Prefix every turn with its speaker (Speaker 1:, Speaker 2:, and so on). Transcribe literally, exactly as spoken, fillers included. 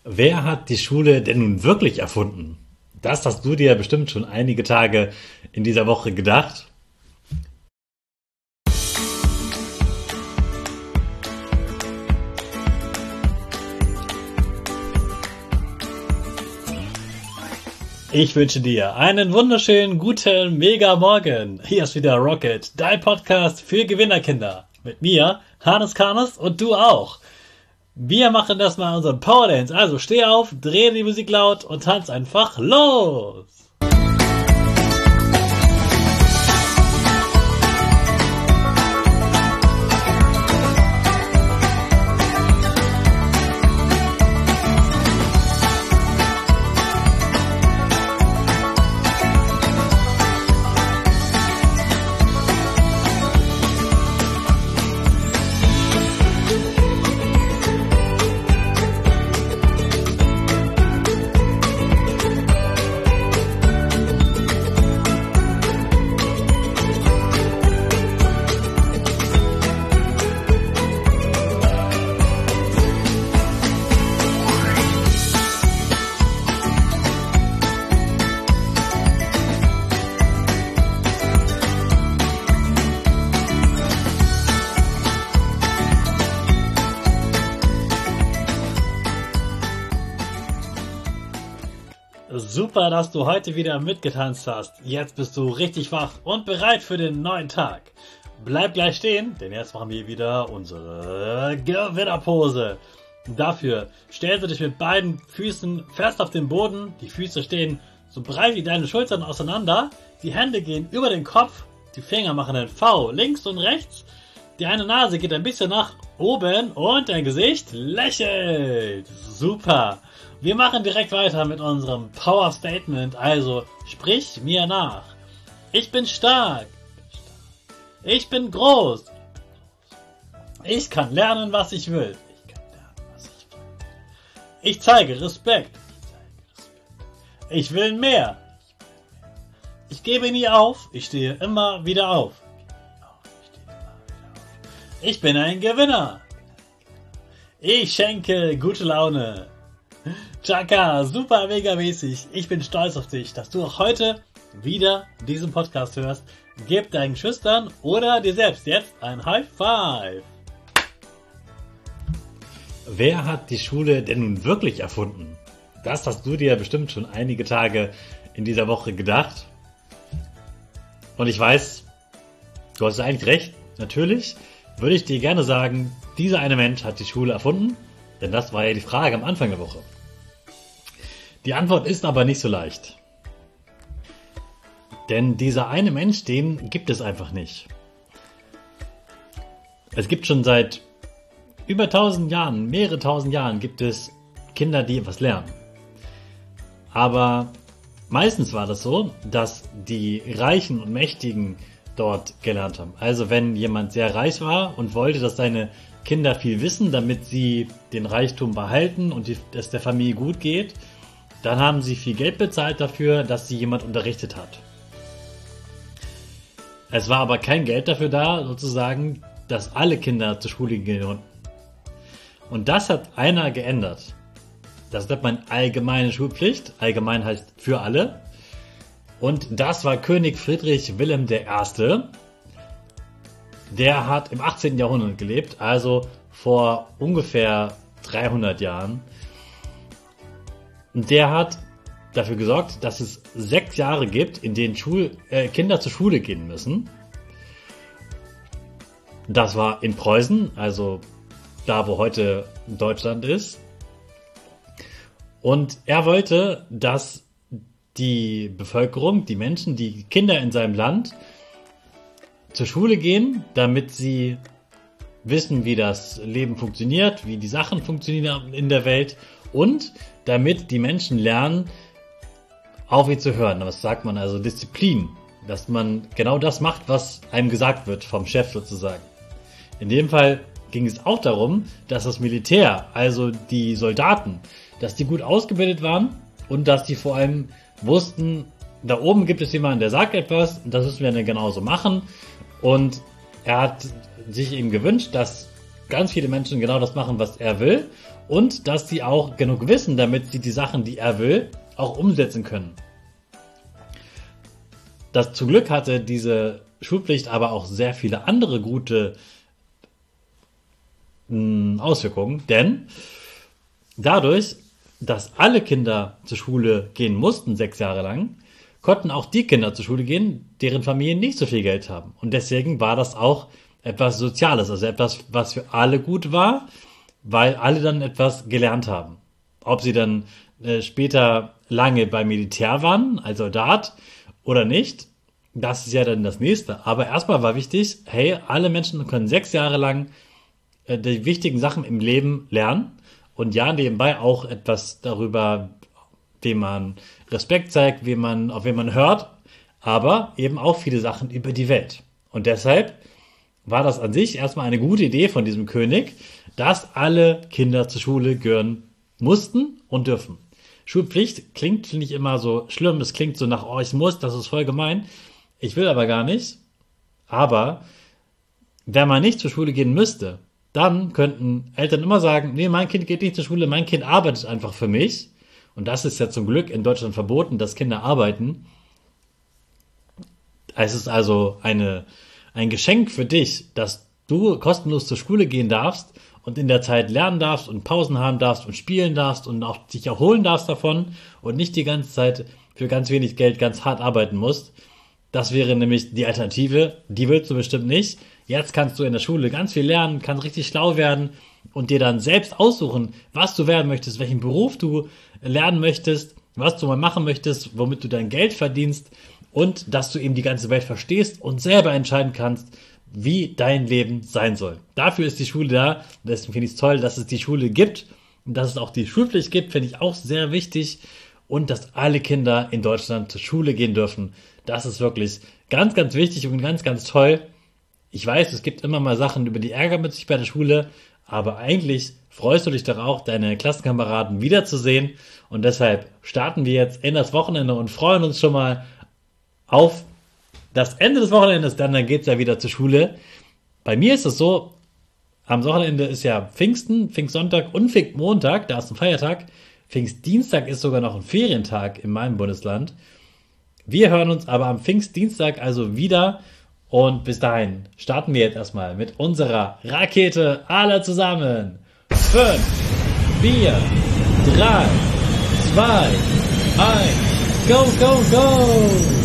Speaker 1: Wer hat die Schule denn nun wirklich erfunden? Das hast du dir bestimmt schon einige Tage in dieser Woche gedacht. Ich wünsche dir einen wunderschönen, guten, mega Morgen. Hier ist wieder Rocket, dein Podcast für Gewinnerkinder. Mit mir, Hannes Karnes, und du auch. Wir machen das mal unseren Power Dance. Also steh auf, dreh die Musik laut und tanz einfach los. Super, dass du heute wieder mitgetanzt hast. Jetzt bist du richtig wach und bereit für den neuen Tag. Bleib gleich stehen, denn jetzt machen wir wieder unsere Gewinnerpose. Dafür stellst du dich mit beiden Füßen fest auf den Boden. Die Füße stehen so breit wie deine Schultern auseinander. Die Hände gehen über den Kopf. Die Finger machen ein V links und rechts. Die eine Nase geht ein bisschen nach oben und dein Gesicht lächelt. Super. Wir machen direkt weiter mit unserem Power Statement, also sprich mir nach. Ich bin stark. Ich bin groß. Ich kann lernen, was ich will. Ich zeige Respekt. Ich will mehr. Ich gebe nie auf. Ich stehe immer wieder auf. Ich bin ein Gewinner. Ich schenke gute Laune. Chaka, super mega mäßig. Ich bin stolz auf dich, dass du auch heute wieder diesen Podcast hörst. Gib deinen Schüchtern oder dir selbst jetzt ein High Five. Wer hat die Schule denn nun wirklich erfunden? Das hast du dir bestimmt schon einige Tage in dieser Woche gedacht. Und ich weiß, du hast eigentlich recht. Natürlich würde ich dir gerne sagen, dieser eine Mensch hat die Schule erfunden. Denn das war ja die Frage am Anfang der Woche. Die Antwort ist aber nicht so leicht. Denn dieser eine Mensch, den gibt es einfach nicht. Es gibt schon seit über tausend Jahren, mehrere tausend Jahren, gibt es Kinder, die etwas lernen. Aber meistens war das so, dass die Reichen und Mächtigen dort gelernt haben. Also wenn jemand sehr reich war und wollte, dass seine Kinder viel wissen, damit sie den Reichtum behalten und es der Familie gut geht, dann haben sie viel Geld bezahlt dafür, dass sie jemand unterrichtet hat. Es war aber kein Geld dafür da, sozusagen, dass alle Kinder zur Schule gehen. Und das hat einer geändert. Das nennt man allgemeine Schulpflicht. Allgemein heißt für alle. Und das war König Friedrich Wilhelm der Erste. Der hat im achtzehnten Jahrhundert gelebt, also vor ungefähr dreihundert Jahren. Und der hat dafür gesorgt, dass es sechs Jahre gibt, in denen Schul äh, Kinder zur Schule gehen müssen. Das war in Preußen, also da, wo heute Deutschland ist. Und er wollte, dass die Bevölkerung, die Menschen, die Kinder in seinem Land zur Schule gehen, damit sie wissen, wie das Leben funktioniert, wie die Sachen funktionieren in der Welt und damit die Menschen lernen, auf ihn zu hören. Was sagt man? Also Disziplin. Dass man genau das macht, was einem gesagt wird vom Chef sozusagen. In dem Fall ging es auch darum, dass das Militär, also die Soldaten, dass die gut ausgebildet waren und dass die vor allem wussten, da oben gibt es jemanden, der sagt etwas und das müssen wir dann genauso machen. Und er hat sich eben gewünscht, dass ganz viele Menschen genau das machen, was er will und dass sie auch genug wissen, damit sie die Sachen, die er will, auch umsetzen können. Das zum Glück hatte diese Schulpflicht aber auch sehr viele andere gute mh, Auswirkungen, denn dadurch, dass alle Kinder zur Schule gehen mussten, sechs Jahre lang, konnten auch die Kinder zur Schule gehen, deren Familien nicht so viel Geld haben. Und deswegen war das auch etwas Soziales, also etwas, was für alle gut war, weil alle dann etwas gelernt haben. Ob sie dann äh, später lange beim Militär waren, als Soldat oder nicht, das ist ja dann das Nächste. Aber erstmal war wichtig, hey, alle Menschen können sechs Jahre lang äh, die wichtigen Sachen im Leben lernen und ja, nebenbei auch etwas darüber, wem man Respekt zeigt, wem man, auf wen man hört, aber eben auch viele Sachen über die Welt. Und deshalb war das an sich erstmal eine gute Idee von diesem König, dass alle Kinder zur Schule gehören mussten und dürfen. Schulpflicht klingt, finde ich, immer so schlimm, es klingt so nach, oh, ich muss, das ist voll gemein. Ich will aber gar nicht. Aber wenn man nicht zur Schule gehen müsste, dann könnten Eltern immer sagen, nee, mein Kind geht nicht zur Schule, mein Kind arbeitet einfach für mich. Und das ist ja zum Glück in Deutschland verboten, dass Kinder arbeiten. Es ist also eine, ein Geschenk für dich, dass du kostenlos zur Schule gehen darfst und in der Zeit lernen darfst und Pausen haben darfst und spielen darfst und auch dich erholen darfst davon und nicht die ganze Zeit für ganz wenig Geld ganz hart arbeiten musst. Das wäre nämlich die Alternative. Die willst du bestimmt nicht. Jetzt kannst du in der Schule ganz viel lernen, kannst richtig schlau werden und dir dann selbst aussuchen, was du werden möchtest, welchen Beruf du lernen möchtest, was du mal machen möchtest, womit du dein Geld verdienst und dass du eben die ganze Welt verstehst und selber entscheiden kannst, wie dein Leben sein soll. Dafür ist die Schule da. Deswegen finde ich es toll, dass es die Schule gibt und dass es auch die Schulpflicht gibt, finde ich auch sehr wichtig und dass alle Kinder in Deutschland zur Schule gehen dürfen. Das ist wirklich ganz, ganz wichtig und ganz, ganz toll. Ich weiß, es gibt immer mal Sachen, über die ärgern mit sich bei der Schule, aber eigentlich freust du dich doch auch, deine Klassenkameraden wiederzusehen. Und deshalb starten wir jetzt in das Wochenende und freuen uns schon mal auf das Ende des Wochenendes, dann, dann geht's ja wieder zur Schule. Bei mir ist es so, am Wochenende ist ja Pfingsten, Pfingstsonntag und Pfingstmontag, da ist ein Feiertag. Pfingstdienstag ist sogar noch ein Ferientag in meinem Bundesland. Wir hören uns aber am Pfingstdienstag also wieder und bis dahin starten wir jetzt erstmal mit unserer Rakete alle zusammen. fünf, vier, drei, zwei, eins, go, go, go!